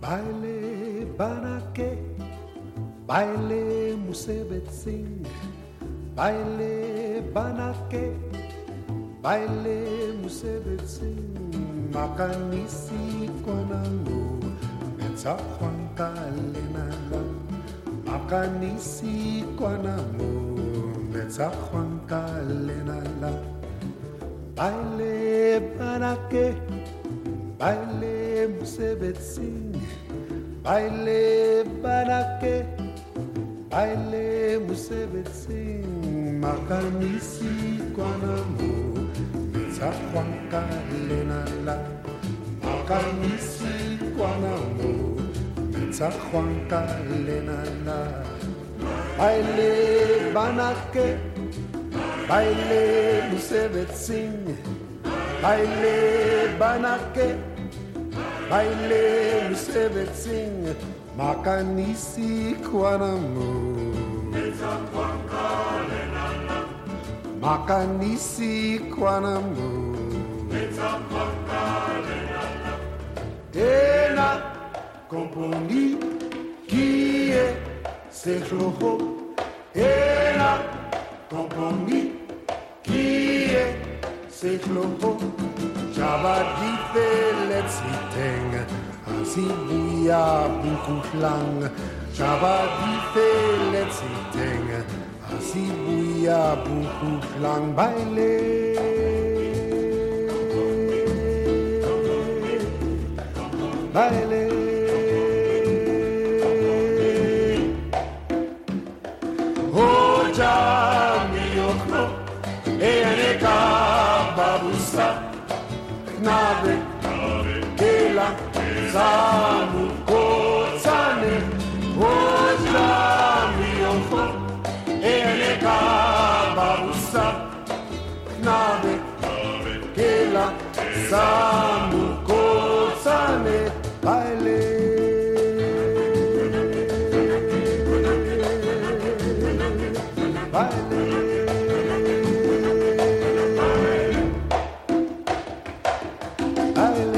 Baile banake, baile musebetsing, baile banake, baile musebetsing, makanisi kwanango, betsa kwanka lenala, makanisi kwanango, betsa kwanka lenala, baile banake, baile musebetsing. Baile banake, baile musebetsing, makanisi kwanamo, betsa kwanka lenala, makanisi kwanamo, betsa kwanka lenala. Baile banake, baile musebetsing, baile banake. Baile musebetsing, makanisi kwanamo, betsa kwanka lenala, makanisi kwanamo, betsa kwanka lenala. Ena komponi kie sekloho, ena komponi kie sekloho. Shabadite letziteng, asibuya bukuhlang. Shabadite letziteng, asibuya bukuhlang. Baile, baile. Hoja miyokno, eneka babusa. Nave, Kela, Samu, Kotsane, Ojla, Miyonko, Eleka, Babusa, Nave, Kela, Samu, Kotsane, Baile. Baile. I